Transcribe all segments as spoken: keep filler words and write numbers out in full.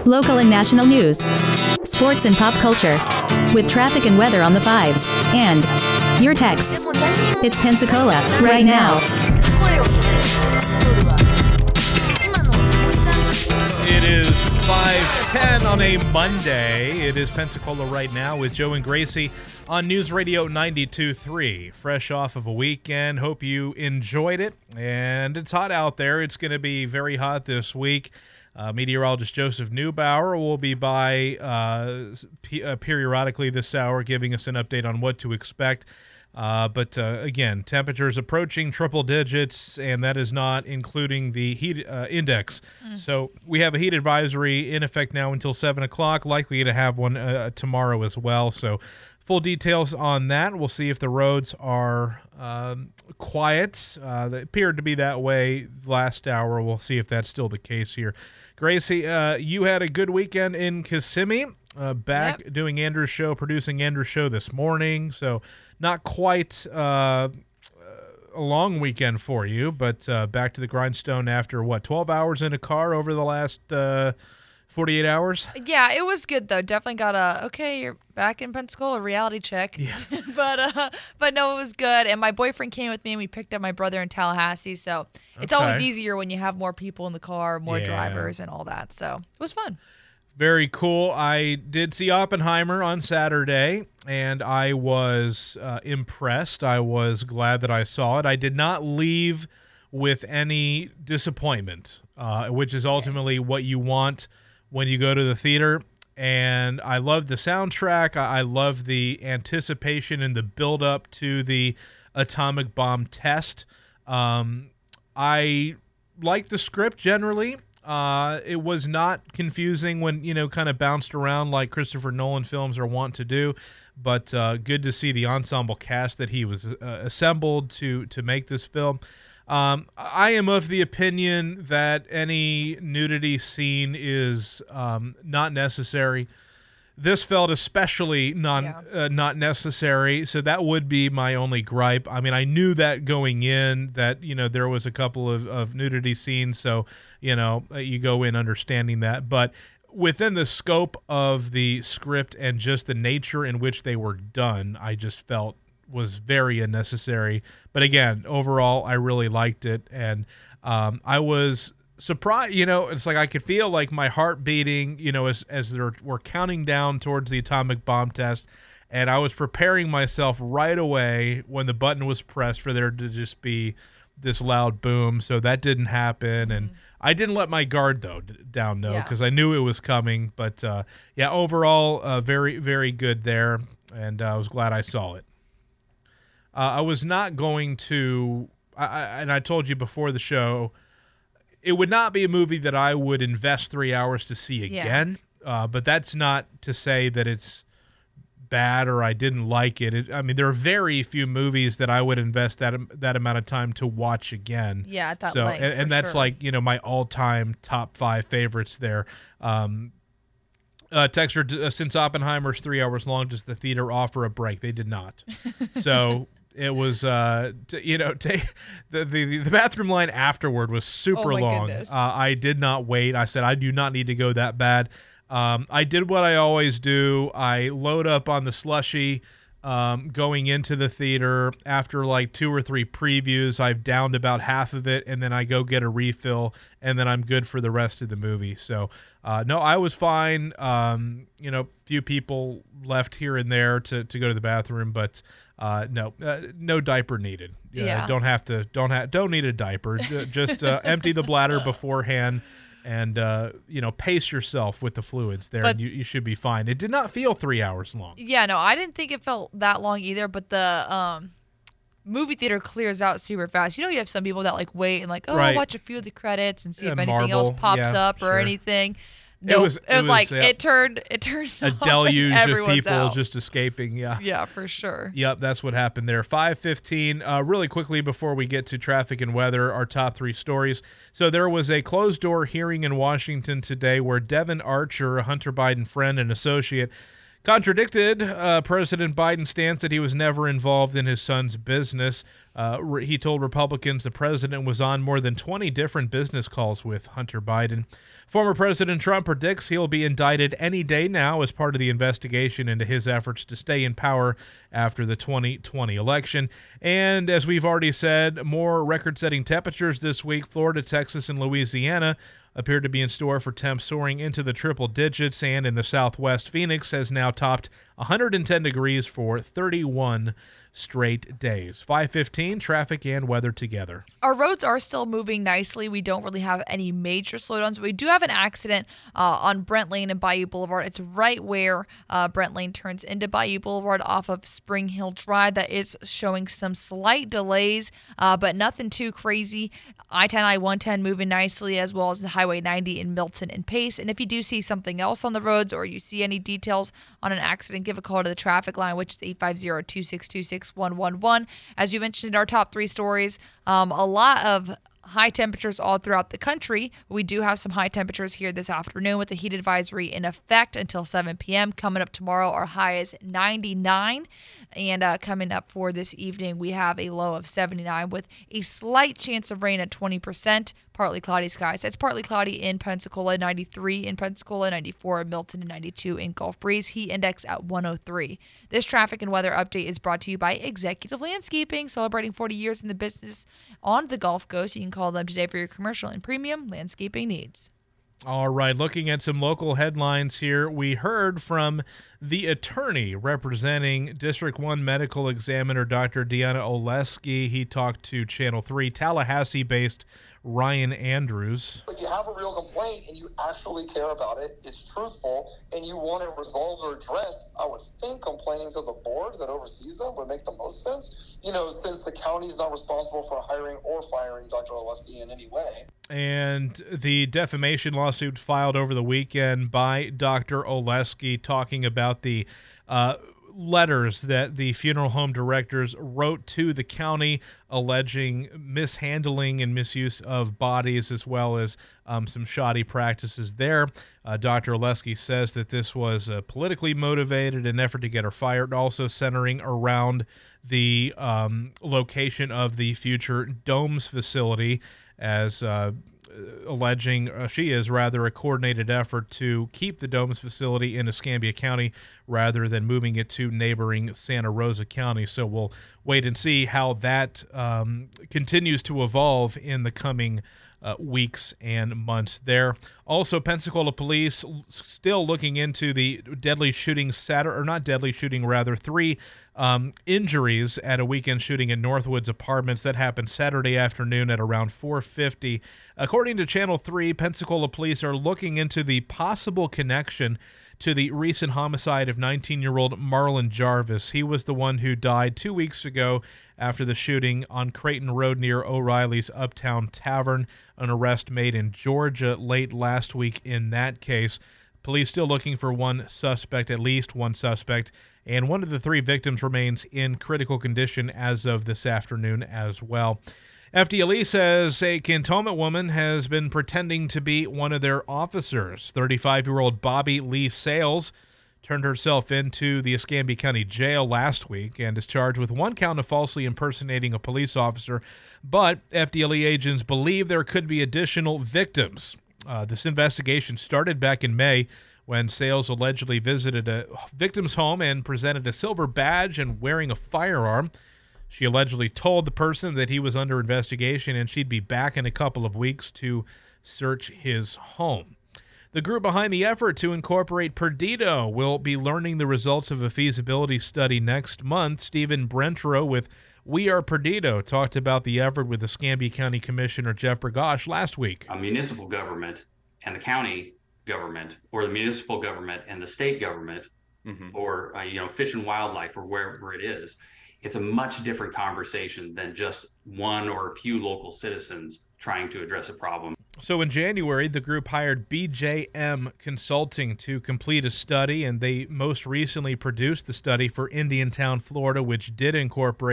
local and national news, sports and pop culture, with traffic and weather on the fives, and your texts. It's Pensacola, right now. It is five ten on a Monday. It is Pensacola right now with Joe and Gracie on News Radio ninety-two point three. Fresh off of a weekend. Hope you enjoyed it. And it's hot out there. It's going to be very hot this week. Uh, meteorologist Joseph Neubauer will be by uh, p- uh, periodically this hour giving us an update on what to expect. Uh, but uh, again, temperatures approaching triple digits, and that is not including the heat uh, index. Mm. So we have a heat advisory in effect now until seven o'clock, likely to have one uh, tomorrow as well. So full details on that. We'll see if the roads are um, quiet. Uh, they appeared to be that way last hour. We'll see if that's still the case here. Gracie, uh, you had a good weekend in Kissimmee. Uh, back yep. doing Andrew's show, producing Andrew's show this morning. So not quite uh, a long weekend for you, but uh, back to the grindstone after, what, twelve hours in a car over the last uh, forty-eight hours? Yeah, it was good, though. Definitely got a, okay, you're back in Pensacola, reality check. Yeah. but uh, but no, it was good. And my boyfriend came with me, and we picked up my brother in Tallahassee. So it's okay. always easier when you have more people in the car, more yeah. drivers and all that. So it was fun. Very cool. I did see Oppenheimer on Saturday, and I was uh, impressed. I was glad that I saw it. I did not leave with any disappointment, uh, which is ultimately what you want when you go to the theater. And I love the soundtrack. I, I love the anticipation and the build-up to the atomic bomb test. Um, I like the script generally. Uh, it was not confusing when, you know, kind of bounced around like Christopher Nolan films are wont to do, but uh, good to see the ensemble cast that he was uh, assembled to to make this film. Um, I am of the opinion that any nudity scene is um, not necessary. This felt especially non, yeah. uh, not necessary, so that would be my only gripe. I mean, I knew that going in, that, you know, there was a couple of, of nudity scenes, so, you know, you go in understanding that. But within the scope of the script and just the nature in which they were done, I just felt was very unnecessary. But again, overall, I really liked it, and um, I was surprised. You know, it's like I could feel like my heart beating, you know, as as they're, we're counting down towards the atomic bomb test, and I was preparing myself right away when the button was pressed for there to just be this loud boom. So that didn't happen, mm-hmm. and I didn't let my guard though down though because yeah. I knew it was coming. But uh, yeah, overall, uh, very very good there, and uh, I was glad I saw it. Uh, I was not going to, I, I, and I told you before the show, it would not be a movie that I would invest three hours to see again. Yeah. Uh, but that's not to say that it's bad or I didn't like it. it. I mean, there are very few movies that I would invest that that amount of time to watch again. Yeah, at that so, length, and, and that's sure. like, you know, my all-time top five favorites there. Um, uh, Texter, uh, since Oppenheimer's three hours long, does the theater offer a break? They did not. So it was, uh, t- you know, t- the, the the bathroom line afterward was super oh my long. Goodness. Uh, I did not wait. I said, I do not need to go that bad. Um, I did what I always do. I load up on the slushie um, going into the theater. After like two or three previews, I've downed about half of it, and then I go get a refill, and then I'm good for the rest of the movie. So, uh, no, I was fine. Um, you know, few people left here and there to, to go to the bathroom, but uh, no, uh, no diaper needed. Uh, yeah. Don't have to. Don't have. Don't need a diaper. Just uh, empty the bladder beforehand. And, uh, you know, pace yourself with the fluids there, but, and you, you should be fine. It did not feel three hours long. Yeah, no, I didn't think it felt that long either, but the um, movie theater clears out super fast. You know, you have some people that, like, wait and, like, oh, right. I'll watch a few of the credits and see yeah, if anything Marvel, else pops yeah, up or sure. anything. No, nope. it was, it was, it was like, uh, it turned it turned a off deluge and of people out. just escaping. Yeah. Yeah, for sure. Yep, that's what happened there. five fifteen, uh, really quickly before we get to traffic and weather, our top three stories. So there was a closed-door hearing in Washington today where Devin Archer, a Hunter Biden friend and associate, contradicted uh, President Biden's stance that he was never involved in his son's business. Uh, re- he told Republicans the president was on more than twenty different business calls with Hunter Biden. Former President Trump predicts he'll be indicted any day now as part of the investigation into his efforts to stay in power after the twenty twenty election. And as we've already said, more record-setting temperatures this week. Florida, Texas, and Louisiana appear to be in store for temps soaring into the triple digits, and in the southwest, Phoenix has now topped one hundred ten degrees for thirty-one straight days. five fifteen, traffic and weather together. Our roads are still moving nicely. We don't really have any major slowdowns, but we do have an accident uh, on Brent Lane and Bayou Boulevard. It's right where uh, Brent Lane turns into Bayou Boulevard off of Spring Hill Drive. That is showing some slight delays, uh, but nothing too crazy. I ten, I one ten moving nicely, as well as the Highway ninety in Milton and Pace. And if you do see something else on the roads or you see any details on an accident, give a call to the traffic line, which is eight five zero, two six two, six one one one. As we mentioned in our top three stories, um, a lot of high temperatures all throughout the country. We do have some high temperatures here this afternoon with the heat advisory in effect until seven p.m. Coming up tomorrow, our high is ninety-nine. And uh, coming up for this evening, we have a low of seventy-nine with a slight chance of rain at twenty percent. Partly cloudy skies. It's partly cloudy in Pensacola, ninety-three in Pensacola, ninety-four in Milton, and ninety-two in Gulf Breeze. Heat index at one oh three. This traffic and weather update is brought to you by Executive Landscaping, celebrating forty years in the business on the Gulf Coast. You can call them today for your commercial and premium landscaping needs. All right, looking at some local headlines here, we heard from the attorney representing District one Medical Examiner Doctor Deanna Oleski. He talked to Channel three, Tallahassee-based Ryan Andrews. If you have a real complaint and you actually care about it, it's truthful, and you want it resolved or addressed, I would think complaining to the board that oversees them would make the most sense. You know, since the county's not responsible for hiring or firing Doctor Oleski in any way. And the defamation lawsuit filed over the weekend by Doctor Oleski talking about the uh, letters that the funeral home directors wrote to the county alleging mishandling and misuse of bodies, as well as um, some shoddy practices there. Uh, Doctor Oleski says that this was uh, politically motivated, an effort to get her fired, also centering around the um, location of the future Domes facility, as uh, alleging uh, she is rather a coordinated effort to keep the Domes facility in Escambia County rather than moving it to neighboring Santa Rosa County. So we'll wait and see how that um, continues to evolve in the coming uh, weeks and months there. Also, Pensacola police still looking into the deadly shooting, Saturday, or not deadly shooting, rather, three um, injuries at a weekend shooting at Northwoods Apartments that happened Saturday afternoon at around four fifty. According to Channel three, Pensacola police are looking into the possible connection to the recent homicide of nineteen-year-old Marlon Jarvis. He was the one who died two weeks ago after the shooting on Creighton Road near O'Reilly's Uptown Tavern, an arrest made in Georgia late last week in that case. Police still looking for one suspect, at least one suspect, and one of the three victims remains in critical condition as of this afternoon as well. F D L E says a Cantonment woman has been pretending to be one of their officers. thirty-five-year-old Bobby Lee Sales turned herself into the Escambia County Jail last week and is charged with one count of falsely impersonating a police officer. But F D L E agents believe there could be additional victims. Uh, this investigation started back in May when Sales allegedly visited a victim's home and presented a silver badge and wearing a firearm. She allegedly told the person that he was under investigation and she'd be back in a couple of weeks to search his home. The group behind the effort to incorporate Perdido will be learning the results of a feasibility study next month. Stephen Brentro with We Are Perdido talked about the effort with Escambia County Commissioner Jeff Bergosh last week. A municipal government and the county government, or the municipal government and the state government, mm-hmm. or uh, you know, Fish and Wildlife, or wherever it is. It's a much different conversation than just one or a few local citizens trying to address a problem. So in January, the group hired B J M Consulting to complete a study, and they most recently produced the study for Indiantown, Florida, which did incorporate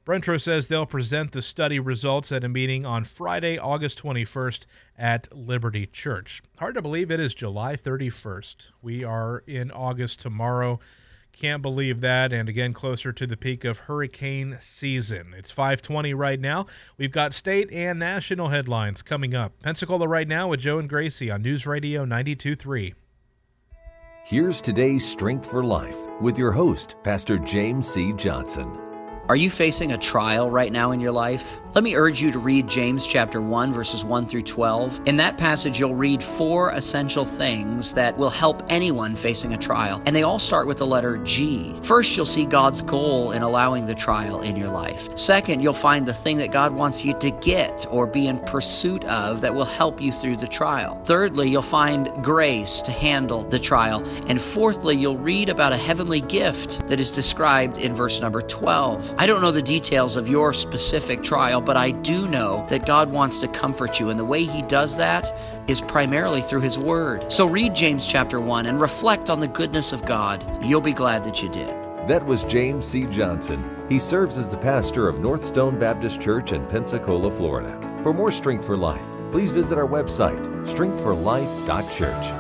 Brentro says they'll present the study results at a meeting on Friday, August twenty-first at Liberty Church. Hard to believe it is July thirty-first. We are in August tomorrow. Can't believe that, and again, closer to the peak of hurricane season. It's five twenty right now. We've got state and national headlines coming up. Pensacola Right Now with Joe and Gracie on News Radio ninety-two point three. Here's today's Strength for Life with your host, Pastor James C. Johnson. Are you facing a trial right now in your life? Let me urge you to read James chapter one, verses one through twelve. In that passage, you'll read four essential things that will help anyone facing a trial, and they all start with the letter G. First, you'll see God's goal in allowing the trial in your life. Second, you'll find the thing that God wants you to get or be in pursuit of that will help you through the trial. Thirdly, you'll find grace to handle the trial. And fourthly, you'll read about a heavenly gift that is described in verse number twelve. I don't know the details of your specific trial, but I do know that God wants to comfort you, and the way He does that is primarily through His Word. So read James chapter one and reflect on the goodness of God. You'll be glad that you did. That was James C. Johnson. He serves as the pastor of North Stone Baptist Church in Pensacola, Florida. For more Strength for Life, please visit our website, strength for life dot church.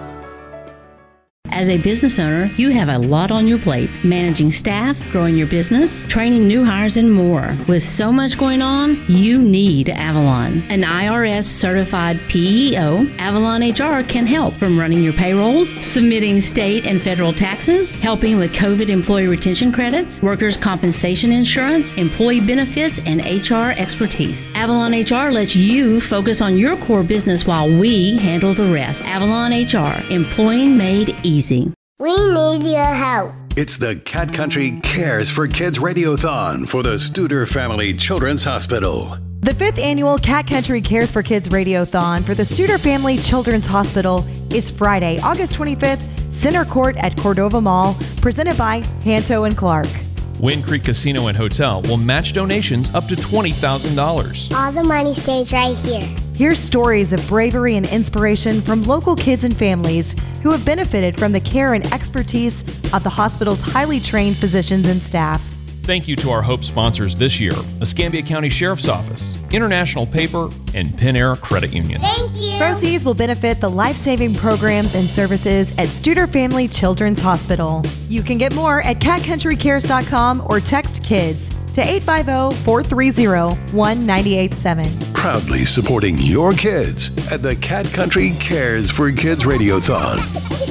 As a business owner, you have a lot on your plate. Managing staff, growing your business, training new hires, and more. With so much going on, you need Avalon. An I R S-certified P E O, Avalon H R can help from running your payrolls, submitting state and federal taxes, helping with COVID employee retention credits, workers' compensation insurance, employee benefits, and H R expertise. Avalon H R lets you focus on your core business while we handle the rest. Avalon H R, employing made easy. We need your help. It's the Cat Country Cares for Kids Radiothon for the Studer Family Children's Hospital. The fifth annual Cat Country Cares for Kids Radiothon for the Studer Family Children's Hospital is Friday, August twenty-fifth, Center Court at Cordova Mall, presented by Hanto and Clark. Wind Creek Casino and Hotel will match donations up to twenty thousand dollars. All the money stays right here. Hear stories of bravery and inspiration from local kids and families who have benefited from the care and expertise of the hospital's highly trained physicians and staff. Thank you to our Hope sponsors this year, Escambia County Sheriff's Office, International Paper, and Pinair Credit Union. Thank you. Proceeds will benefit the life-saving programs and services at Studer Family Children's Hospital. You can get more at cat country cares dot com or text KIDS to eight five zero, four three zero, one nine eight seven. Proudly supporting your kids at the Cat Country Cares for Kids Radiothon.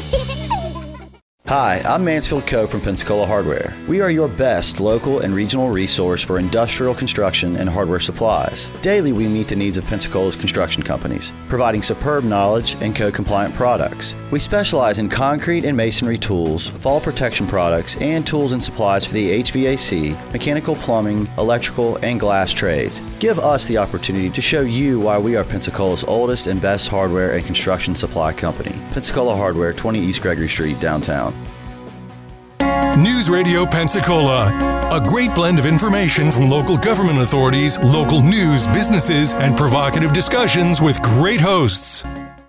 Hi, I'm Mansfield Coe from Pensacola Hardware. We are your best local and regional resource for industrial construction and hardware supplies. Daily, we meet the needs of Pensacola's construction companies, providing superb knowledge and code-compliant products. We specialize in concrete and masonry tools, fall protection products, and tools and supplies for the H V A C, mechanical, plumbing, electrical, and glass trades. Give us the opportunity to show you why we are Pensacola's oldest and best hardware and construction supply company. Pensacola Hardware, twenty East Gregory Street, downtown. News Radio Pensacola, a great blend of information from local government authorities, local news, businesses, and provocative discussions with great hosts.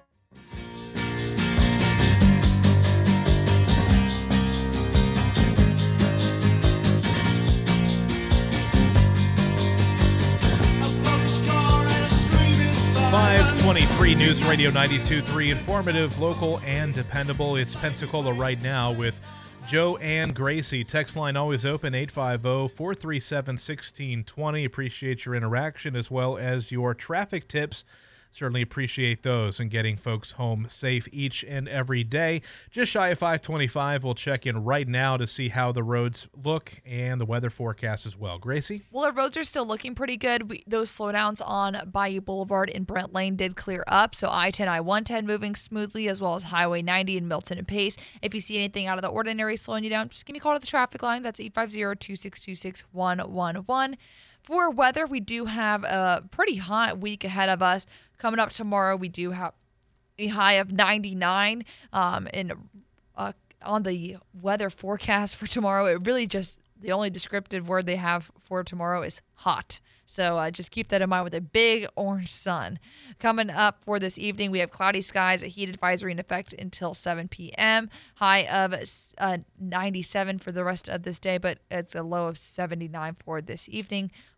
five twenty-three News Radio ninety-two point three, informative, local, and dependable. It's Pensacola Right Now with Joe and Gracie. Text line always open, eight five zero, four three seven, one six two zero. Appreciate your interaction as well as your traffic tips. Certainly appreciate those and getting folks home safe each and every day. Just shy of five twenty-five, we'll check in right now to see how the roads look and the weather forecast as well. Gracie? Well, our roads are still looking pretty good. We, those slowdowns on Bayou Boulevard and Brent Lane did clear up. So I ten, I one ten moving smoothly, as well as Highway ninety in Milton and Pace. If you see anything out of the ordinary slowing you down, just give me a call to the traffic line. That's eight five zero, two six two six, one one one. For weather, we do have a pretty hot week ahead of us. Coming up tomorrow, we do have a high of ninety-nine. Um, and uh, on the weather forecast for tomorrow, it really just, the only descriptive word they have for tomorrow is hot. So uh, just keep that in mind with a big orange sun. Coming up for this evening, we have cloudy skies, a heat advisory in effect until seven p.m. High of uh, ninety-seven for the rest of this day, but it's a low of seventy-nine for this evening.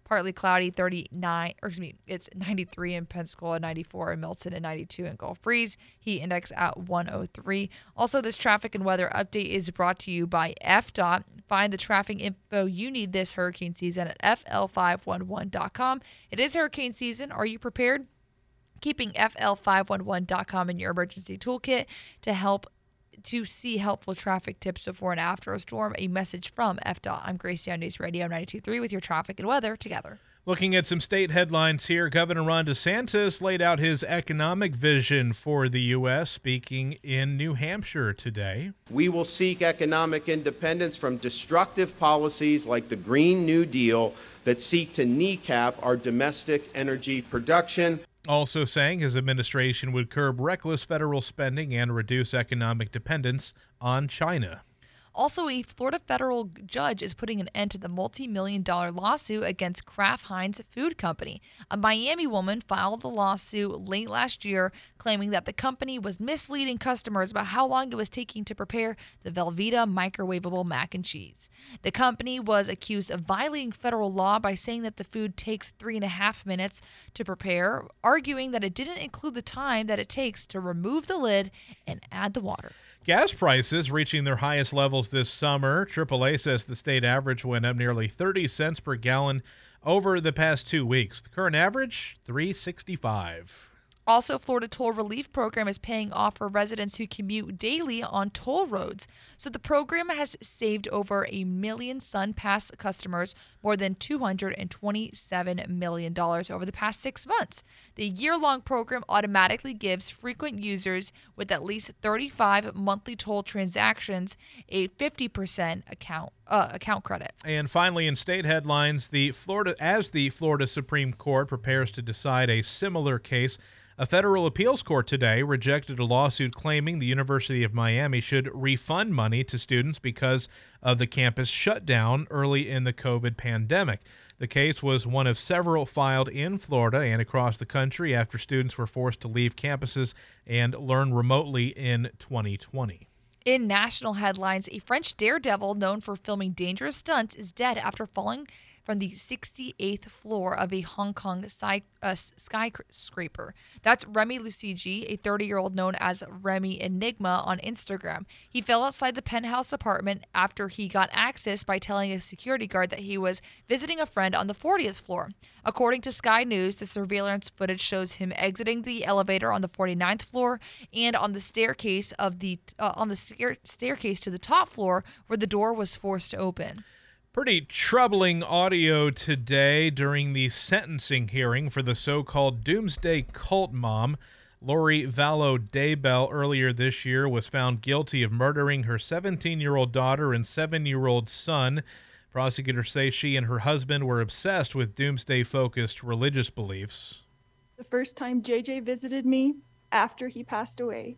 Partly cloudy, thirty-nine, or excuse me, it's ninety-three in Pensacola, ninety-four in Milton, and ninety-two in Gulf Breeze. Heat index at one oh three. Also, this traffic and weather update is brought to you by F D O T. Find the traffic info you need this hurricane season at F L five one one dot com. It is hurricane season. Are you prepared? Keeping F L five one one dot com in your emergency toolkit to help to see helpful traffic tips before and after a storm. A message from F D O T. I'm Gracie on News Radio ninety-two point three with your traffic and weather together. Looking at some state headlines here, Governor Ron DeSantis laid out his economic vision for the U S, speaking in New Hampshire today. We will seek economic independence from destructive policies like the Green New Deal that seek to kneecap our domestic energy production. Also saying his administration would curb reckless federal spending and reduce economic dependence on China. Also, a Florida federal judge is putting an end to the multi-million dollar lawsuit against Kraft Heinz Food Company. A Miami woman filed the lawsuit late last year, claiming that the company was misleading customers about how long it was taking to prepare the Velveeta microwavable mac and cheese. The company was accused of violating federal law by saying that the food takes three and a half minutes to prepare, arguing that it didn't include the time that it takes to remove the lid and add the water. Gas prices reaching their highest levels this summer. triple A says the state average went up nearly thirty cents per gallon over the past two weeks. The current average, three sixty-five. Also, Florida Toll Relief Program is paying off for residents who commute daily on toll roads. So the program has saved over a million SunPass customers more than two hundred twenty-seven million dollars over the past six months. The year-long program automatically gives frequent users with at least thirty-five monthly toll transactions a fifty percent account uh, account credit. And finally, in state headlines, the Florida as the Florida Supreme Court prepares to decide a similar case, a federal appeals court today rejected a lawsuit claiming the University of Miami should refund money to students because of the campus shutdown early in the COVID pandemic. The case was one of several filed in Florida and across the country after students were forced to leave campuses and learn remotely in twenty twenty. In national headlines, a French daredevil known for filming dangerous stunts is dead after falling from the sixty-eighth floor of a Hong Kong sky, uh, skyscraper. That's Remy Lucigi, a thirty-year-old known as Remy Enigma on Instagram. He fell outside the penthouse apartment after he got access by telling a security guard that he was visiting a friend on the fortieth floor. According to Sky News, the surveillance footage shows him exiting the elevator on the forty-ninth floor and on the staircase of the uh, on the stair- staircase to the top floor where the door was forced to open. Pretty troubling audio today during the sentencing hearing for the so-called Doomsday Cult mom. Lori Vallow Daybell earlier this year was found guilty of murdering her seventeen-year-old daughter and seven-year-old son. Prosecutors say she and her husband were obsessed with doomsday-focused religious beliefs. The first time J J visited me after he passed away,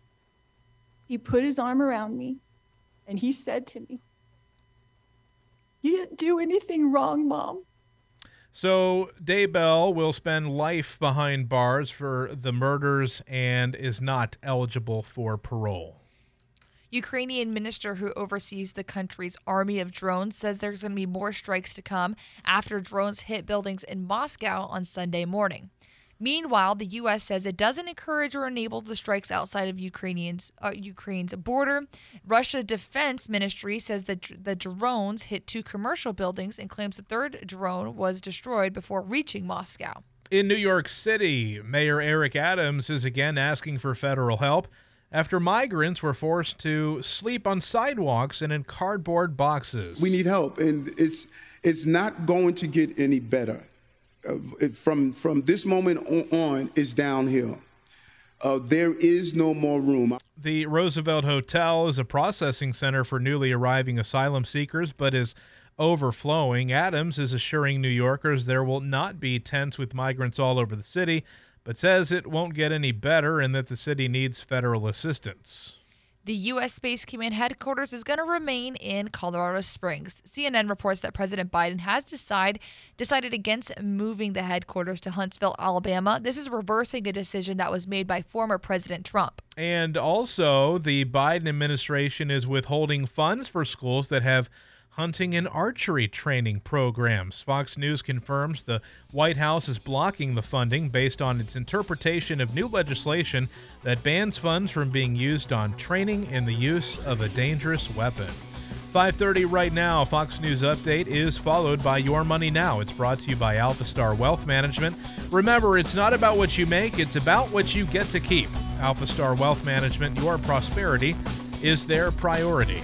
he put his arm around me and he said to me, "You didn't do anything wrong, Mom." So Daybell will spend life behind bars for the murders and is not eligible for parole. Ukrainian minister who oversees the country's army of drones says there's going to be more strikes to come after drones hit buildings in Moscow on Sunday morning. Meanwhile, the U S says it doesn't encourage or enable the strikes outside of Ukrainians, uh, Ukraine's border. Russia Defense Ministry says that the drones hit two commercial buildings and claims the third drone was destroyed before reaching Moscow. In New York City, Mayor Eric Adams is again asking for federal help after migrants were forced to sleep on sidewalks and in cardboard boxes. We need help, and it's it's not going to get any better. Uh, from from this moment on, is downhill. Uh, there is no more room. The Roosevelt Hotel is a processing center for newly arriving asylum seekers, but is overflowing. Adams is assuring New Yorkers there will not be tents with migrants all over the city, but says it won't get any better and that the city needs federal assistance. The U S Space Command headquarters is going to remain in Colorado Springs. C N N reports that President Biden has decide, decided against moving the headquarters to Huntsville, Alabama. This is reversing a decision that was made by former President Trump. And also, the Biden administration is withholding funds for schools that have hunting and archery training programs. Fox News confirms the White House is blocking the funding based on its interpretation of new legislation that bans funds from being used on training in the use of a dangerous weapon. five thirty right now, Fox News Update is followed by Your Money Now. It's brought to you by AlphaStar Wealth Management. Remember, it's not about what you make, it's about what you get to keep. AlphaStar Wealth Management, your prosperity is their priority.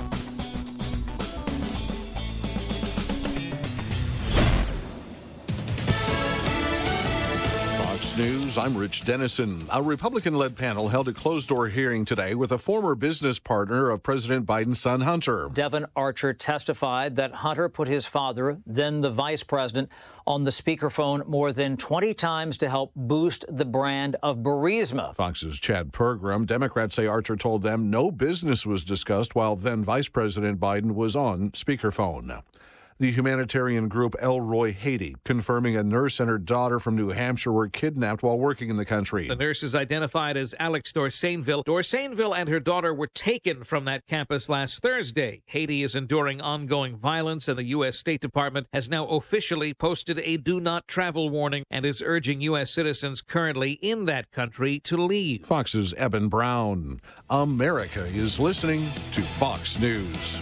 News, I'm Rich Dennison. A Republican-led panel held a closed-door hearing today with a former business partner of President Biden's son, Hunter. Devon Archer testified that Hunter put his father, then the vice president, on the speakerphone more than twenty times to help boost the brand of Burisma. Fox's Chad Pergram. Democrats say Archer told them no business was discussed while then Vice President Biden was on speakerphone. The humanitarian group Elroy Haiti confirming a nurse and her daughter from New Hampshire were kidnapped while working in the country. The nurse is identified as Alex Dorsainville. Dorsainville and her daughter were taken from that campus last Thursday. Haiti is enduring ongoing violence, and the U S State Department has now officially posted a do not travel warning and is urging U S citizens currently in that country to leave. Fox's Eben Brown. America is listening to Fox News.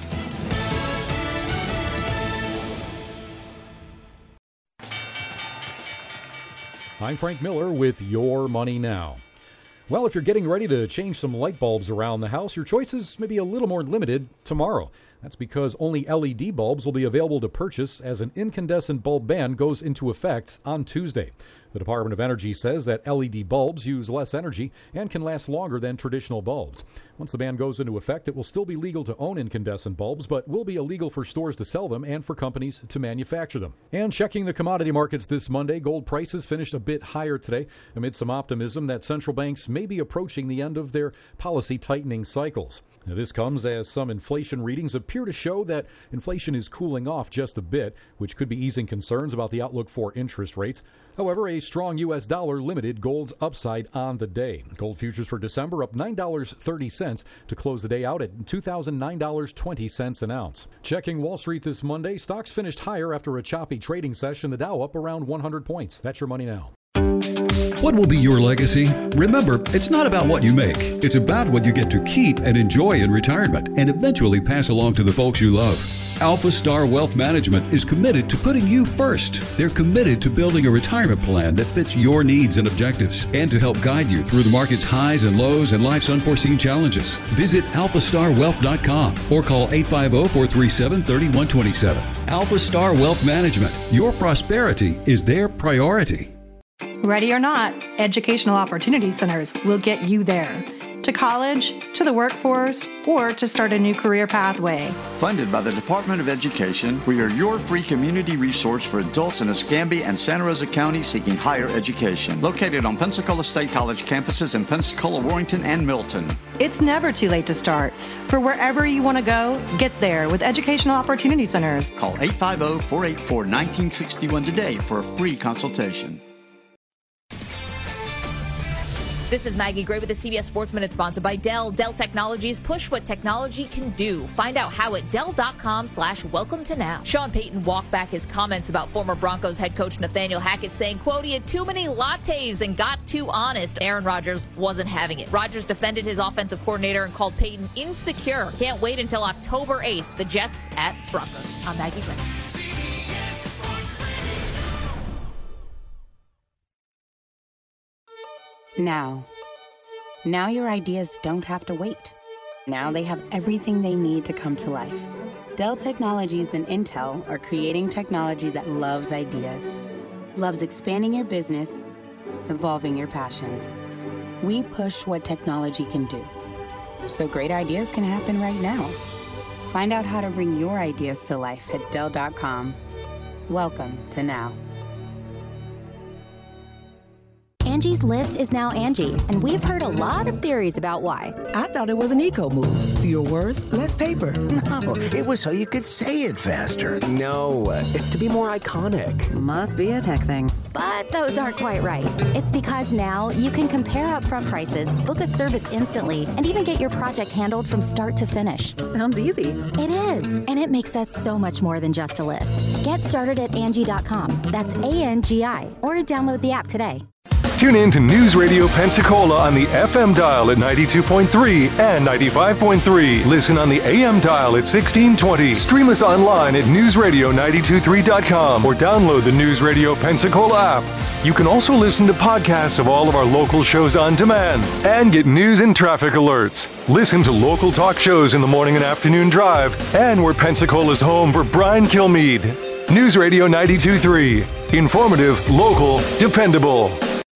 I'm Frank Miller with Your Money Now. Well, if you're getting ready to change some light bulbs around the house, your choices may be a little more limited tomorrow. That's because only L E D bulbs will be available to purchase as an incandescent bulb ban goes into effect on Tuesday. The Department of Energy says that L E D bulbs use less energy and can last longer than traditional bulbs. Once the ban goes into effect, it will still be legal to own incandescent bulbs, but will be illegal for stores to sell them and for companies to manufacture them. And checking the commodity markets this Monday, gold prices finished a bit higher today amid some optimism that central banks may be approaching the end of their policy tightening cycles. Now, this comes as some inflation readings appear to show that inflation is cooling off just a bit, which could be easing concerns about the outlook for interest rates. However, a strong U S dollar limited gold's upside on the day. Gold futures for December up nine dollars and thirty cents to close the day out at two thousand nine dollars and twenty cents an ounce. Checking Wall Street this Monday, stocks finished higher after a choppy trading session. The Dow up around one hundred points. That's Your Money Now. What will be your legacy? Remember, it's not about what you make. It's about what you get to keep and enjoy in retirement and eventually pass along to the folks you love. AlphaStar Wealth Management is committed to putting you first. They're committed to building a retirement plan that fits your needs and objectives and to help guide you through the market's highs and lows and life's unforeseen challenges. Visit alpha star wealth dot com or call eight five zero, four three seven, three one two seven. AlphaStar Wealth Management. Your prosperity is their priority. Ready or not, Educational Opportunity Centers will get you there. To college, to the workforce, or to start a new career pathway. Funded by the Department of Education, we are your free community resource for adults in Escambia and Santa Rosa County seeking higher education. Located on Pensacola State College campuses in Pensacola, Warrington, and Milton. It's never too late to start. For wherever you want to go, get there with Educational Opportunity Centers. Call eight five zero, four eight four, one nine six one today for a free consultation. This is Maggie Gray with the C B S Sports Minute, sponsored by Dell. Dell Technologies, push what technology can do. Find out how at Dell.com slash welcome to now. Sean Payton walked back his comments about former Broncos head coach Nathaniel Hackett, saying, quote, he had too many lattes and got too honest. Aaron Rodgers wasn't having it. Rodgers defended his offensive coordinator and called Payton insecure. Can't wait until October eighth. The Jets at Broncos. I'm Maggie Gray. Now. Now your ideas don't have to wait. Now they have everything they need to come to life. Dell Technologies and Intel are creating technology that loves ideas, loves expanding your business, evolving your passions. We push what technology can do, so great ideas can happen right now. Find out how to bring your ideas to life at Dell dot com. Welcome to Now. Angie's List is now Angie, and we've heard a lot of theories about why. I thought it was an eco move. Fewer words, less paper. No, it was so you could say it faster. No, it's to be more iconic. Must be a tech thing. But those aren't quite right. It's because now you can compare upfront prices, book a service instantly, and even get your project handled from start to finish. Sounds easy. It is, and it makes us so much more than just a list. Get started at Angie dot com. That's A N G I, or download the app today. Tune in to News Radio Pensacola on the F M dial at ninety-two point three and ninety-five point three. Listen on the A M dial at sixteen twenty. Stream us online at news radio nine two three dot com or download the News Radio Pensacola app. You can also listen to podcasts of all of our local shows on demand and get news and traffic alerts. Listen to local talk shows in the morning and afternoon drive, and we're Pensacola's home for Brian Kilmeade. News Radio ninety-two point three. Informative, local, dependable.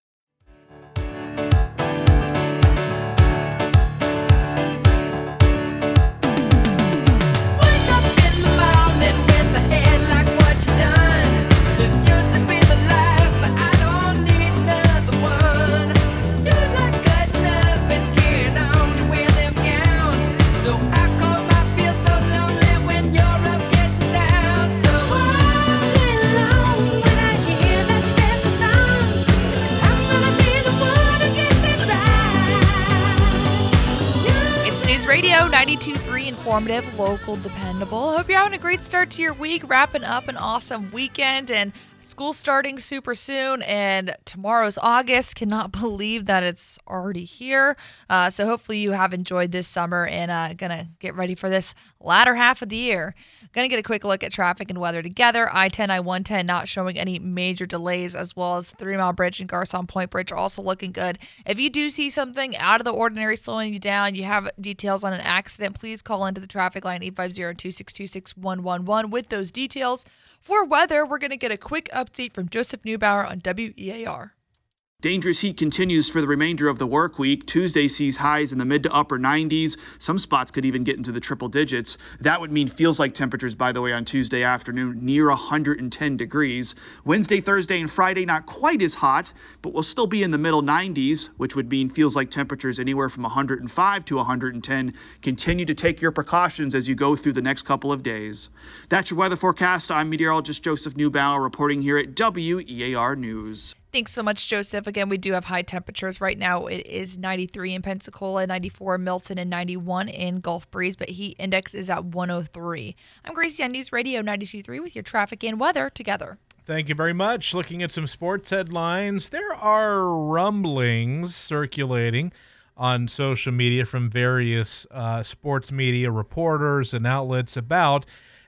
ninety-two point three, informative, local, dependable. Hope you're having a great start to your week, wrapping up an awesome weekend, and school starting super soon, and tomorrow's August. Cannot believe that it's already here. Uh, so hopefully you have enjoyed this summer and uh, gonna get ready for this latter half of the year. Going to get a quick look at traffic and weather together. I ten, I one ten not showing any major delays, as well as the Three Mile Bridge and Garcon Point Bridge are also looking good. If you do see something out of the ordinary slowing you down, you have details on an accident, please call into the traffic line eight five zero, two six two, six one one one with those details. For weather, we're going to get a quick update from Joseph Neubauer on W E A R. Dangerous heat continues for the remainder of the work week. Tuesday sees highs in the mid to upper nineties. Some spots could even get into the triple digits. That would mean feels like temperatures, by the way, on Tuesday afternoon near one hundred ten degrees. Wednesday, Thursday, and Friday not quite as hot, but will still be in the middle nineties, which would mean feels like temperatures anywhere from one hundred five to one hundred ten. Continue to take your precautions as you go through the next couple of days. That's your weather forecast. I'm meteorologist Joseph Neubauer reporting here at W E A R News. Thanks so much, Joseph. Again, we do have high temperatures. Right now, it is ninety-three in Pensacola, ninety-four in Milton, and ninety-one in Gulf Breeze, but heat index is at one oh three. I'm Gracie on News Radio ninety-two point three with your traffic and weather together. Thank you very much. Looking at some sports headlines, there are rumblings circulating on social media from various uh, sports media reporters and outlets about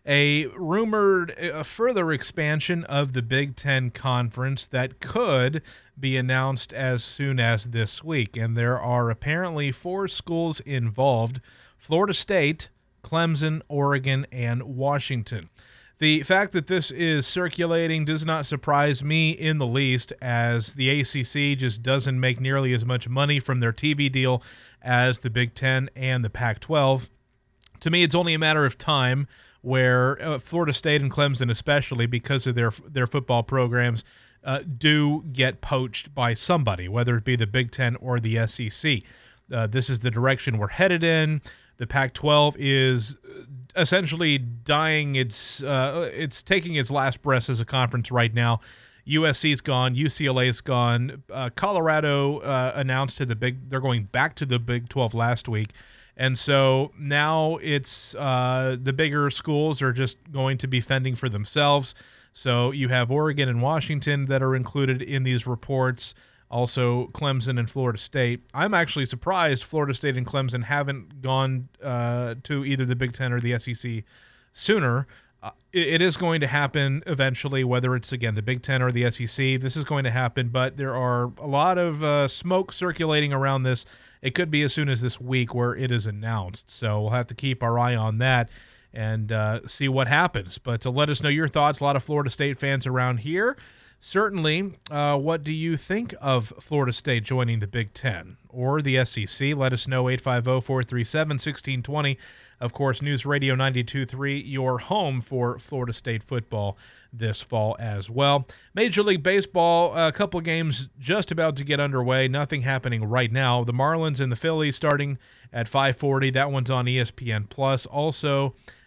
a rumored a further expansion of the Big Ten Conference that could be announced as soon as this week. And there are apparently four schools involved: Florida State, Clemson, Oregon, and Washington. The fact that this is circulating does not surprise me in the least, as the A C C just doesn't make nearly as much money from their T V deal as the Big Ten and the Pac twelve. To me, it's only a matter of time where uh, Florida State and Clemson, especially because of their their football programs, uh, do get poached by somebody, whether it be the Big Ten or the S E C. Uh, this is the direction we're headed in. The Pac twelve is essentially dying. It's uh, it's taking its last breath as a conference right now. U S C's gone. U C L A's gone. Uh, Colorado uh, announced to the big they're going back to the Big twelve last week. And so now it's uh, the bigger schools are just going to be fending for themselves. So you have Oregon and Washington that are included in these reports, also Clemson and Florida State. I'm actually surprised Florida State and Clemson haven't gone uh, to either the Big Ten or the S E C sooner. Uh, it, it is going to happen eventually, whether it's, again, the Big Ten or the S E C. This is going to happen, but there are a lot of uh, smoke circulating around this. It could be as soon as this week where it is announced. So we'll have to keep our eye on that and uh, see what happens. But to let us know your thoughts, a lot of Florida State fans around here. Certainly, uh, what do you think of Florida State joining the Big Ten or the S E C? Let us know, eight five zero, four three seven, one six two zero. Of course, News Radio ninety-two point three, your home for Florida State football this fall as well. Major League Baseball, a couple games just about to get underway. Nothing happening right now. The Marlins and the Phillies starting at five forty. That one's on E S P N Plus. Also,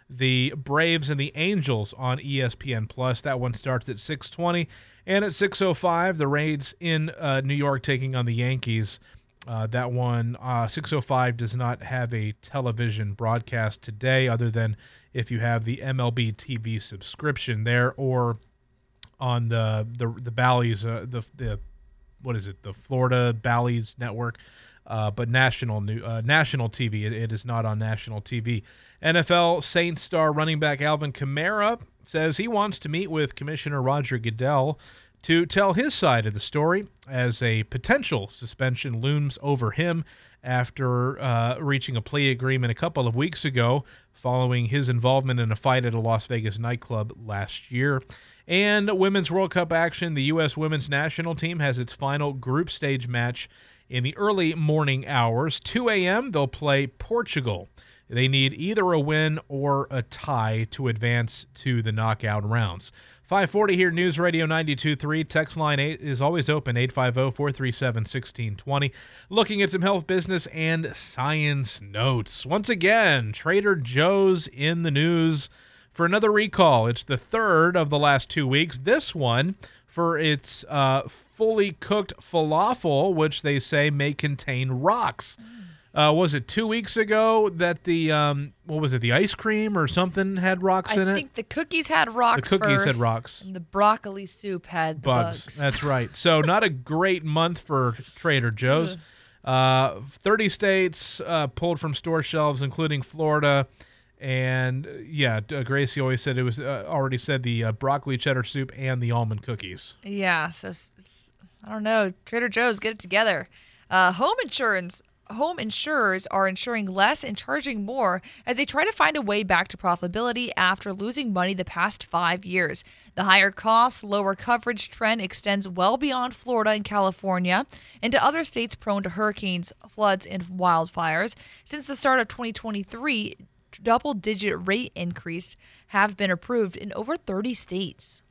the Braves and the Angels on E S P N Plus. That one starts at six twenty. And at six oh five, the Rays in uh, New York taking on the Yankees. Uh, that one, uh, six oh five, does not have a television broadcast today other than if you have the M L B T V subscription there or on the the, the Bally's, uh, the, the what is it, the Florida Bally's network, uh, but national new, uh, national T V. It, it is not on national T V. N F L Saints star running back Alvin Kamara says he wants to meet with Commissioner Roger Goodell to tell his side of the story as a potential suspension looms over him after uh, reaching a plea agreement a couple of weeks ago following his involvement in a fight at a Las Vegas nightclub last year. And Women's World Cup action, the U S women's national team has its final group stage match in the early morning hours. two a.m., they'll play Portugal. They need either a win or a tie to advance to the knockout rounds. five forty here, News Radio ninety-two point three. Text line eight is always open, eight five zero, four three seven, one six two zero. Looking at some health, business, and science notes. Once again, Trader Joe's in the news for another recall. It's the third of the last two weeks. This one for its uh, fully cooked falafel, which they say may contain rocks. Uh, was it two weeks ago that the, um, what was it, the ice cream or something had rocks I in it? I think the cookies had rocks The cookies first, had rocks. And the broccoli soup had the bugs. bugs. That's right. So not a great month for Trader Joe's. Uh, thirty states uh, pulled from store shelves, including Florida. And, uh, yeah, uh, Gracie always said it was, uh, already said the uh, broccoli cheddar soup and the almond cookies. Yeah, so, s- s- I don't know. Trader Joe's, get it together. Uh, home insurance. Home insurers are insuring less and charging more as they try to find a way back to profitability after losing money the past five years. The higher costs, lower coverage trend extends well beyond Florida and California into other states prone to hurricanes, floods, and wildfires. Since the start of twenty twenty-three, double-digit rate increase have been approved in over thirty states.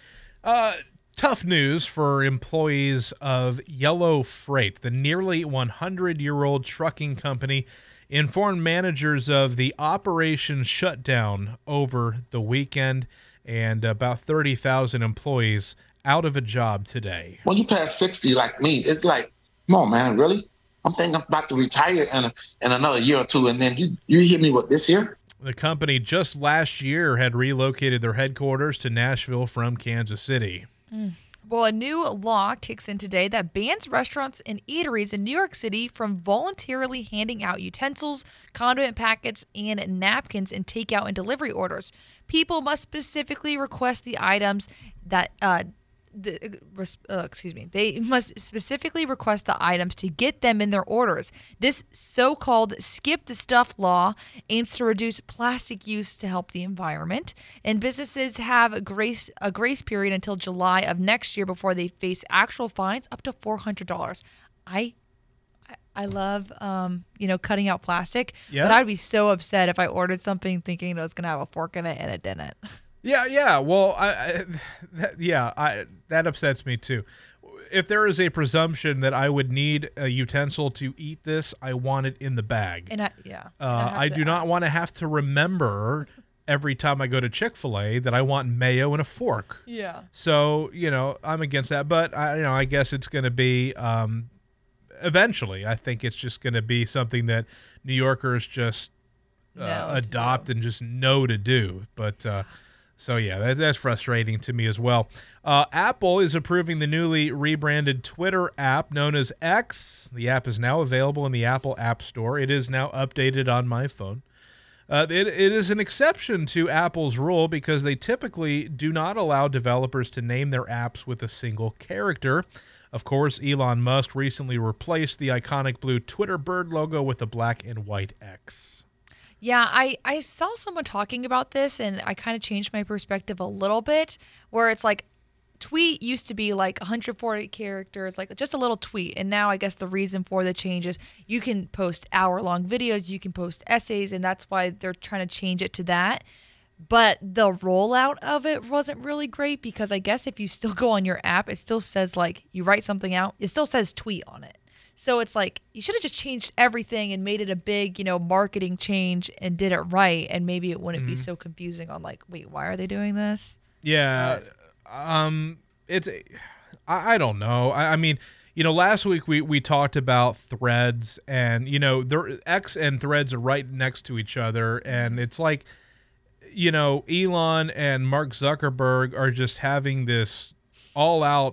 Uh, tough news for employees of Yellow Freight. The nearly one hundred-year-old trucking company informed managers of the operation shutdown over the weekend, and about thirty thousand employees out of a job today. When you pass sixty like me, it's like, come on, man, really? I'm thinking I'm about to retire in, a, in another year or two, and then you, you hit me with this here? The company just last year had relocated their headquarters to Nashville from Kansas City. Mm. Well, a new law kicks in today that bans restaurants and eateries in New York City from voluntarily handing out utensils, condiment packets, and napkins in takeout and delivery orders. People must specifically request the items that uh, The, uh, excuse me, they must specifically request the items to get them in their orders. This so-called skip the stuff law aims to reduce plastic use to help the environment, and businesses have a grace a grace period until July of next year before they face actual fines up to four hundred dollars. I I love, um, you know, cutting out plastic, yeah. but I'd be so upset if I ordered something thinking it was going to have a fork in it and it didn't. Yeah, yeah. Well, I, I that, yeah, I, that upsets me too. If there is a presumption that I would need a utensil to eat this, I want it in the bag. And I, yeah, uh, I, I do not want to have to remember every time I go to Chick-fil-A that I want mayo and a fork. Yeah. So you know, I'm against that, but I, you know, I guess it's going to be um, eventually. I think it's just going to be something that New Yorkers just uh, no, adopt and just know to do. But. Uh, So, yeah, that, that's frustrating to me as well. Uh, Apple is approving the newly rebranded Twitter app known as X. The app is now available in the Apple App Store. It is now updated on my phone. Uh, it, it is an exception to Apple's rule because they typically do not allow developers to name their apps with a single character. Of course, Elon Musk recently replaced the iconic blue Twitter bird logo with a black and white X. Yeah, I, I saw someone talking about this, and I kind of changed my perspective a little bit, where it's like tweet used to be like one hundred forty characters, like just a little tweet. And now I guess the reason for the change is you can post hour-long videos, you can post essays, and that's why they're trying to change it to that. But the rollout of it wasn't really great because I guess if you still go on your app, it still says like you write something out, it still says tweet on it. So it's like you should have just changed everything and made it a big, you know, marketing change and did it right, and maybe it wouldn't mm-hmm. be so confusing on like, wait, why are they doing this? Yeah, uh, um, it's I, I don't know. I, I mean, you know, last week we we talked about Threads, and you know, there X and Threads are right next to each other, and it's like, you know, Elon and Mark Zuckerberg are just having this all-out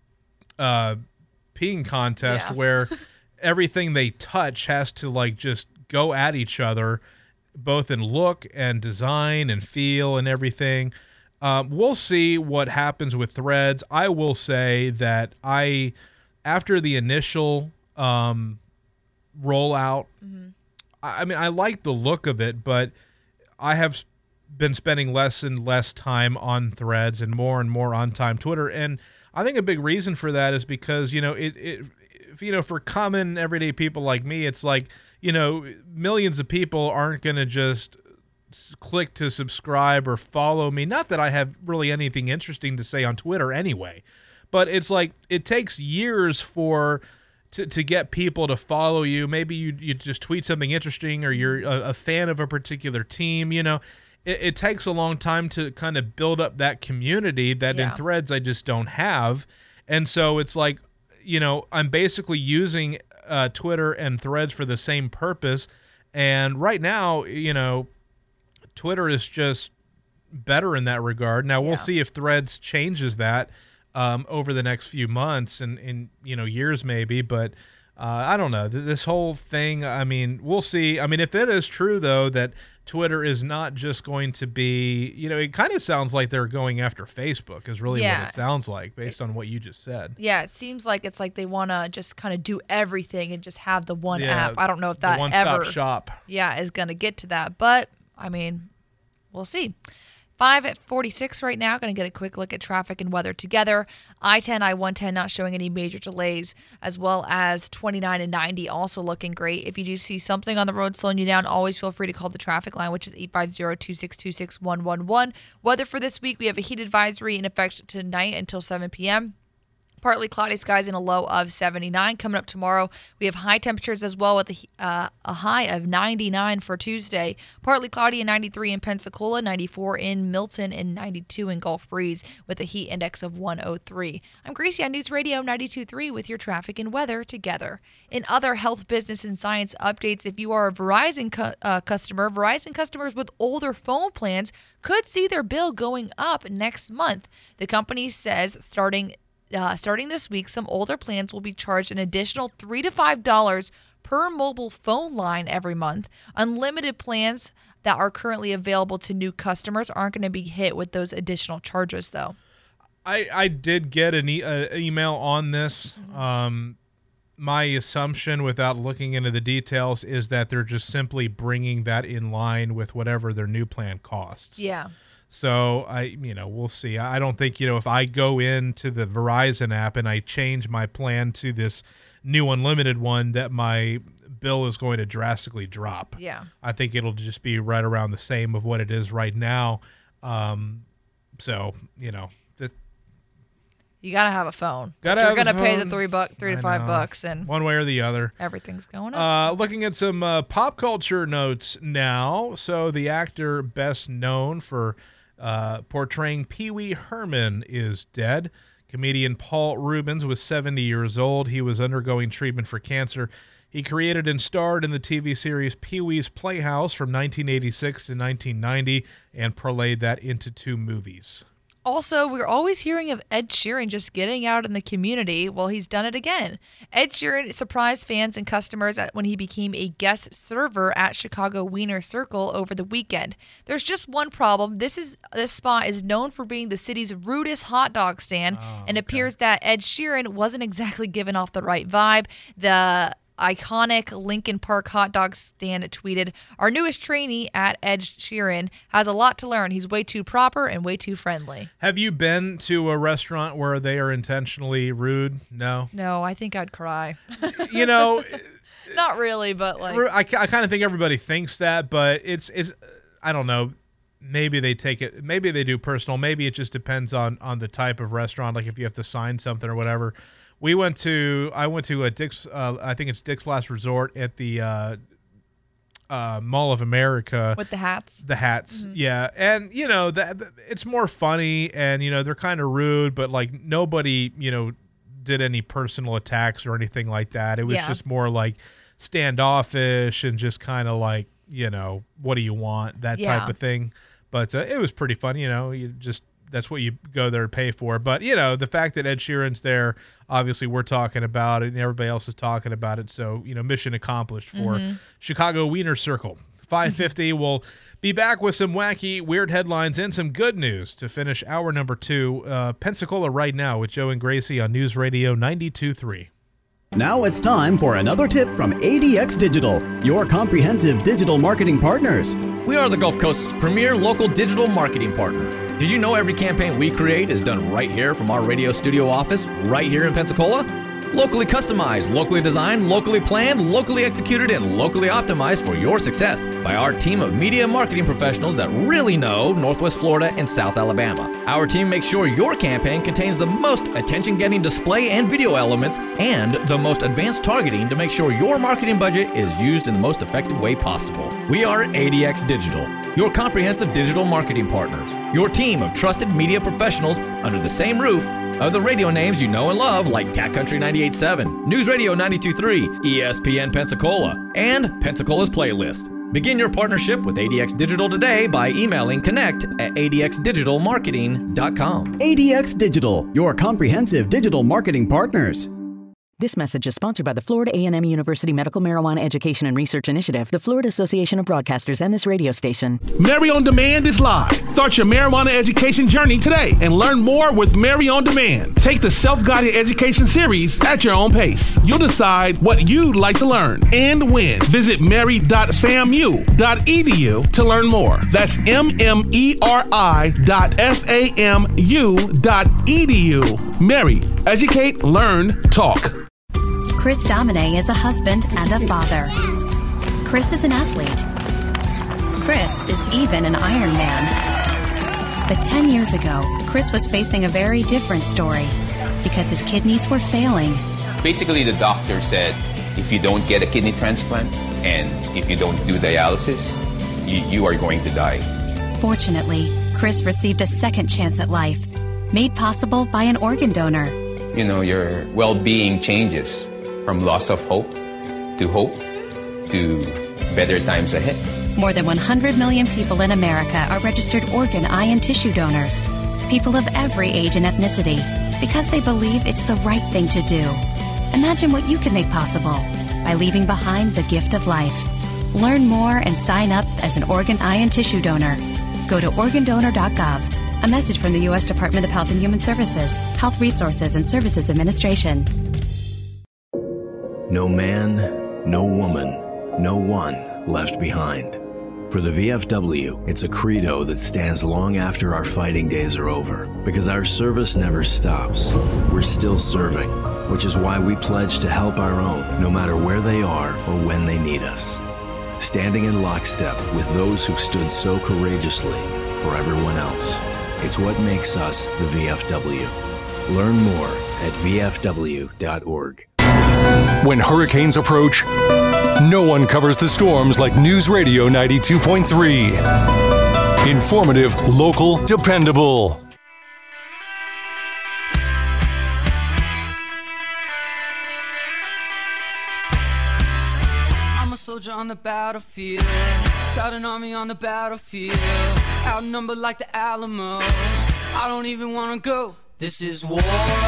uh, peeing contest yeah. where everything they touch has to like just go at each other, both in look and design and feel and everything. Um, we'll see what happens with Threads. I will say that I, after the initial um, rollout, mm-hmm. I, I mean, I like the look of it, but I have been spending less and less time on Threads and more and more on time Twitter. And I think a big reason for that is because, you know, it, it if, you know, for common everyday people like me, it's like, you know, millions of people aren't going to just click to subscribe or follow me. Not that I have really anything interesting to say on Twitter anyway, but it's like it takes years for to, to get people to follow you. Maybe you, you just tweet something interesting, or you're a, a fan of a particular team, you know. It, it takes a long time to kind of build up that community that yeah. in Threads I just don't have. And so it's like, you know, I'm basically using uh, Twitter and Threads for the same purpose. And right now, you know, Twitter is just better in that regard. Now, we'll yeah. see if Threads changes that um, over the next few months and, and you know, years maybe. But uh, I don't know. This whole thing, I mean, we'll see. I mean, if it is true, though, that Twitter is not just going to be, you know, it kind of sounds like they're going after Facebook is really yeah. what it sounds like based on what you just said. Yeah, it seems like it's like they want to just kind of do everything and just have the one yeah, app. I don't know if that one-stop ever shop. Yeah, is going to get to that. But, I mean, we'll see. five at forty-six right now. Going to get a quick look at traffic and weather together. I ten, I one ten not showing any major delays, as well as twenty-nine and ninety also looking great. If you do see something on the road slowing you down, always feel free to call the traffic line, which is eight five zero, two six two, six one one one. Weather for this week, we have a heat advisory in effect tonight until seven p.m. Partly cloudy skies and a low of seventy-nine. Coming up tomorrow, we have high temperatures as well with a, uh, a high of ninety-nine for Tuesday. Partly cloudy and ninety-three in Pensacola, ninety-four in Milton, and ninety-two in Gulf Breeze with a heat index of one oh three. I'm Gracie on News Radio ninety-two point three with your traffic and weather together. In other health, business, and science updates, if you are a Verizon cu- uh, customer, Verizon customers with older phone plans could see their bill going up next month. The company says starting Uh, starting this week, some older plans will be charged an additional three to five dollars per mobile phone line every month. Unlimited plans that are currently available to new customers aren't going to be hit with those additional charges, though. I, I did get an e- uh, email on this. Mm-hmm. Um, my assumption, without looking into the details, is that they're just simply bringing that in line with whatever their new plan costs. Yeah. So I, you know, we'll see. I don't think, you know, if I go into the Verizon app and I change my plan to this new unlimited one, that my bill is going to drastically drop. Yeah. I think it'll just be right around the same of what it is right now. Um, so, you know, that you gotta have a phone. Gotta You're have gonna a pay phone. the three buck, three to I five know. bucks, and one way or the other, everything's going up. Uh, looking at some uh, pop culture notes now. So the actor best known for Uh, portraying Pee Wee Herman is dead. Comedian Paul Reubens was seventy years old. He was undergoing treatment for cancer. He created and starred in the T V series Pee Wee's Playhouse from nineteen eighty-six to nineteen ninety and parlayed that into two movies. Also, we're always hearing of Ed Sheeran just getting out in the community. Well, he's done it again. Ed Sheeran surprised fans and customers when he became a guest server at Chicago Wiener Circle over the weekend. There's just one problem. This is this spot is known for being the city's rudest hot dog stand, oh, and it okay. appears that Ed Sheeran wasn't exactly giving off the right vibe. The iconic Lincoln Park hot dog stand tweeted, "Our newest trainee at Ed Sheeran has a lot to learn. He's way too proper and way too friendly." Have you been to a restaurant where they are intentionally rude? No? No, I think I'd cry. You know, not really, but like I, I kind of think everybody thinks that, but it's it's I don't know. Maybe they take it. Maybe they do personal. Maybe it just depends on on the type of restaurant. Like if you have to sign something or whatever. We went to I went to a Dick's. Uh, I think it's Dick's Last Resort at the uh, uh, Mall of America with the hats. The hats, mm-hmm. yeah, and you know that it's more funny, and you know they're kind of rude, but like nobody you know did any personal attacks or anything like that. It was Yeah. just more like standoffish and just kind of like you know what do you want, that Yeah. type of thing. But uh, it was pretty fun, you know. You just that's what you go there to pay for. But you know the fact that Ed Sheeran's there, obviously we're talking about it, and everybody else is talking about it. So you know, mission accomplished for Mm-hmm. Chicago Wiener Circle. five fifty. We'll be back with some wacky, weird headlines and some good news to finish hour number two. Uh, Pensacola Right Now with Joe and Gracie on News Radio ninety-two point three. Now it's time for another tip from A D X Digital, your comprehensive digital marketing partners. We are the Gulf Coast's premier local digital marketing partner. Did you know every campaign we create is done right here from our radio studio office, right here in Pensacola? Locally customized, locally designed, locally planned, locally executed, and locally optimized for your success by our team of media marketing professionals that really know Northwest Florida and South Alabama. Our team makes sure your campaign contains the most attention-getting display and video elements and the most advanced targeting to make sure your marketing budget is used in the most effective way possible. We are A D X Digital, your comprehensive digital marketing partners, your team of trusted media professionals under the same roof of the radio names you know and love like Cat Country ninety-eight point seven, News Radio ninety-two point three, E S P N Pensacola, and Pensacola's Playlist. Begin your partnership with A D X Digital today by emailing connect at a d x digital marketing dot com. A D X Digital, your comprehensive digital marketing partners. This message is sponsored by the Florida A and M University Medical Marijuana Education and Research Initiative, the Florida Association of Broadcasters, and this radio station. Mary on Demand is live. Start your marijuana education journey today and learn more with Mary on Demand. Take the self-guided education series at your own pace. You'll decide what you'd like to learn and when. Visit mary dot famu dot e d u to learn more. That's M M E R I dot F A M U dot E D U. Mary, educate, learn, talk. Chris Domine is a husband and a father. Chris is an athlete. Chris is even an Iron Man. But ten years ago, Chris was facing a very different story because his kidneys were failing. Basically, the doctor said, if you don't get a kidney transplant and if you don't do dialysis, you, you are going to die. Fortunately, Chris received a second chance at life, made possible by an organ donor. You know, your well-being changes from loss of hope to hope to better times ahead. More than one hundred million people in America are registered organ, eye, and tissue donors. People of every age and ethnicity, because they believe it's the right thing to do. Imagine what you can make possible by leaving behind the gift of life. Learn more and sign up as an organ, eye, and tissue donor. Go to organ donor dot gov. A message from the U S Department of Health and Human Services, Health Resources and Services Administration. No man, no woman, no one left behind. For the V F W, it's a credo that stands long after our fighting days are over, because our service never stops. We're still serving, which is why we pledge to help our own, no matter where they are or when they need us. Standing in lockstep with those who stood so courageously for everyone else. It's what makes us the V F W. Learn more at v f w dot org. When hurricanes approach, no one covers the storms like News Radio ninety-two point three. Informative, local, dependable. I'm a soldier on the battlefield, got an army on the battlefield, outnumbered like the Alamo. I don't even wanna go. This is war.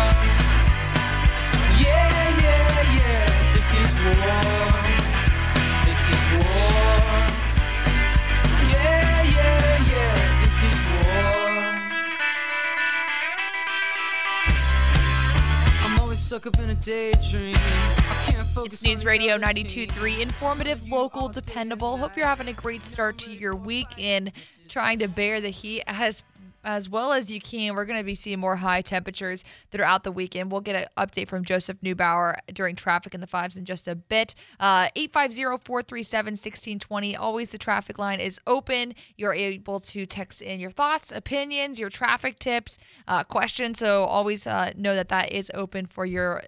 Yeah, yeah, yeah. This is war. This is war. Yeah, yeah, yeah. This is war. I'm always stuck up in a daydream. I can't focus. It's News Radio ninety-two point three, informative, local, dependable. Hope you're having a great start to your week and trying to bear the heat as as well as you can. We're going to be seeing more high temperatures throughout the weekend. We'll get an update from Joseph Neubauer during traffic in the fives in just a bit. Uh, eight five zero, four three seven, one six two zero. Always the traffic line is open. You're able to text in your thoughts, opinions, your traffic tips, uh, questions. So always uh, know that that is open for your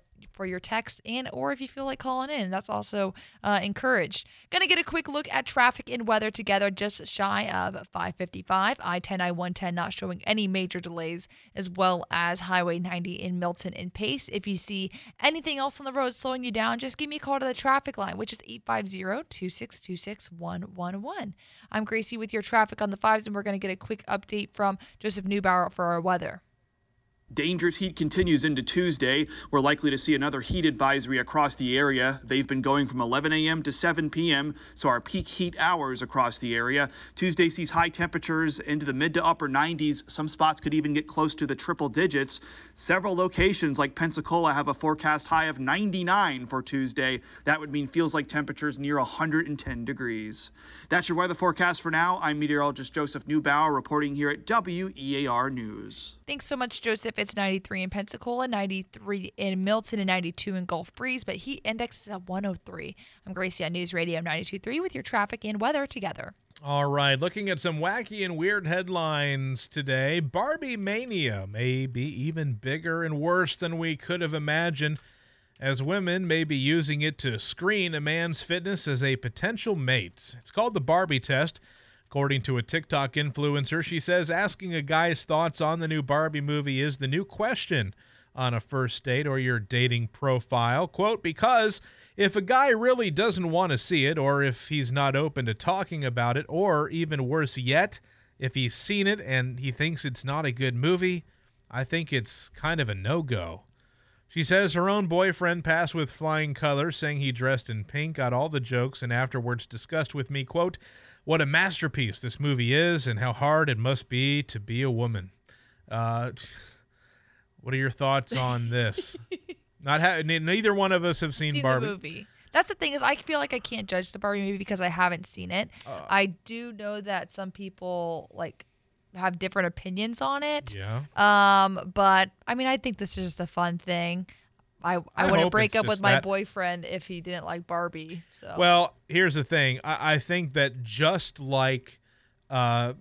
for your text and or if you feel like calling in. That's also uh, encouraged. Going to get a quick look at traffic and weather together, just shy of five fifty-five. I ten, I one ten not showing any major delays, as well as Highway ninety in Milton and Pace. If you see anything else on the road slowing you down, just give me a call to the traffic line, which is eight five zero, two six two six, one one one. I'm Gracie with your traffic on the fives, and we're going to get a quick update from Joseph Neubauer for our weather. Dangerous heat continues into Tuesday. We're likely to see another heat advisory across the area. They've been going from eleven a.m. to seven p.m., so our peak heat hours across the area. Tuesday sees high temperatures into the mid to upper nineties. Some spots could even get close to the triple digits. Several locations like Pensacola have a forecast high of ninety-nine for Tuesday. That would mean feels like temperatures near one hundred ten degrees. That's your weather forecast for now. I'm meteorologist Joseph Neubauer reporting here at W E A R News. Thanks so much, Joseph. It's ninety-three in Pensacola, ninety-three in Milton, and ninety-two in Gulf Breeze, but heat index is at one oh three. I'm Gracie on News Radio ninety-two point three with your traffic and weather together. All right, looking at some wacky and weird headlines today. Barbie Mania may be even bigger and worse than we could have imagined, as women may be using it to screen a man's fitness as a potential mate. It's called the Barbie test. According to a TikTok influencer, she says asking a guy's thoughts on the new Barbie movie is the new question on a first date or your dating profile. Quote, because if a guy really doesn't want to see it, or if he's not open to talking about it, or even worse yet, if he's seen it and he thinks it's not a good movie, I think it's kind of a no-go. She says her own boyfriend passed with flying colors, saying he dressed in pink, got all the jokes, and afterwards discussed with me, quote, what a masterpiece this movie is and how hard it must be to be a woman. Uh, what are your thoughts on this? Not ha- Neither one of us have seen, seen Barbie. The movie. That's the thing is I feel like I can't judge the Barbie movie because I haven't seen it. Uh, I do know that some people like have different opinions on it. Yeah. Um, but I mean, I think this is just a fun thing. I, I, I wouldn't break up with my that. boyfriend if he didn't like Barbie. So. Well, here's the thing. I, I think that just like uh,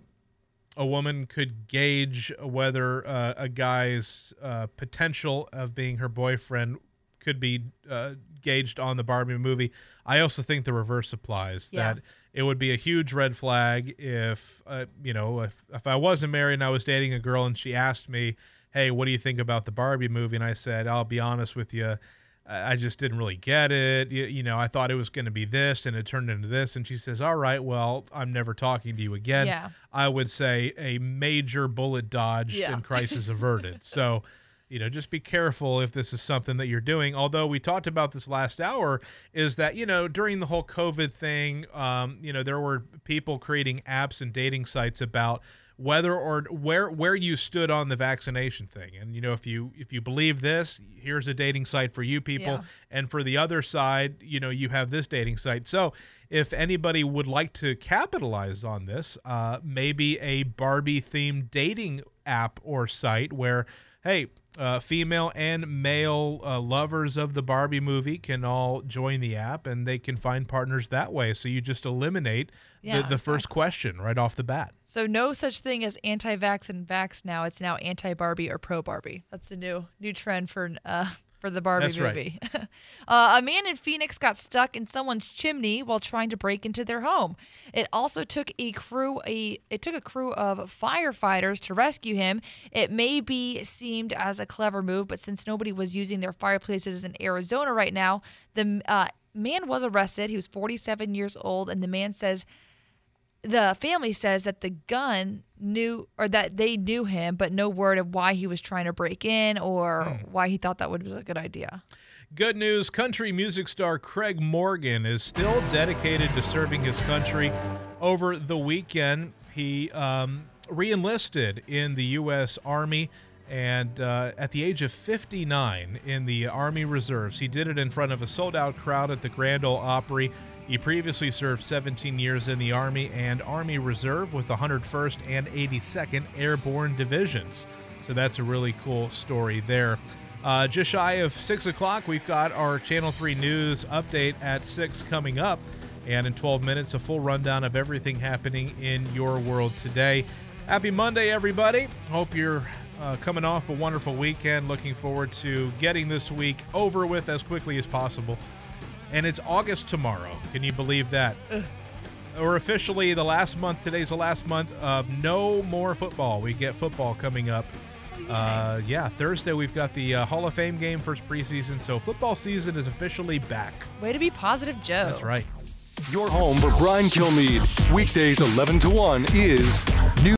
a woman could gauge whether uh, a guy's uh, potential of being her boyfriend could be uh, gauged on the Barbie movie, I also think the reverse applies. Yeah. That it would be a huge red flag if, uh, you know, if, if I wasn't married and I was dating a girl and she asked me, hey, what do you think about the Barbie movie? And I said, I'll be honest with you, I just didn't really get it. You, you know, I thought it was going to be this, and it turned into this. And she says, all right, well, I'm never talking to you again. Yeah. I would say a major bullet dodged yeah. and crisis averted. So, you know, just be careful if this is something that you're doing. Although we talked about this last hour, is that, you know, during the whole COVID thing, um, you know, there were people creating apps and dating sites about whether or where where you stood on the vaccination thing. And, you know, if you if you believe this, here's a dating site for you people. Yeah. And for the other side, you know, you have this dating site. So if anybody would like to capitalize on this, uh, maybe a Barbie-themed dating app or site where, hey, uh, female and male uh, lovers of the Barbie movie can all join the app and they can find partners that way. So you just eliminate Yeah, the, the first exactly. question right off the bat. So no such thing as anti-vax and vax now. It's now anti-Barbie or pro-Barbie. That's the new new trend for uh, for the Barbie That's movie. Right. uh, a man in Phoenix got stuck in someone's chimney while trying to break into their home. It also took a crew a it took a crew of firefighters to rescue him. It may be seemed as a clever move, but since nobody was using their fireplaces in Arizona right now, the uh, man was arrested. He was forty-seven years old, and the man says. The family says that the gun knew, or that they knew him, but no word of why he was trying to break in or hmm. why he thought that would be a good idea. Good news, country music star Craig Morgan is still dedicated to serving his country. Over the weekend, he um, re-enlisted in the U S Army, and uh, at the age of fifty-nine in the Army Reserves. He did it in front of a sold-out crowd at the Grand Ole Opry. He previously served seventeen years in the Army and Army Reserve with the one hundred first and eighty-second Airborne Divisions. So that's a really cool story there. Uh, just shy of six o'clock, we've got our Channel three News update at six coming up. And in twelve minutes, a full rundown of everything happening in your world today. Happy Monday, everybody. Hope you're uh, coming off a wonderful weekend. Looking forward to getting this week over with as quickly as possible. And it's August tomorrow. Can you believe that? Ugh. Or officially the last month. Today's the last month of no more football. We get football coming up. Uh, yeah, Thursday we've got the uh, Hall of Fame game, first preseason. So football season is officially back. Way to be positive, Joe. That's right. Your home for Brian Kilmeade. Weekdays eleven to one is News.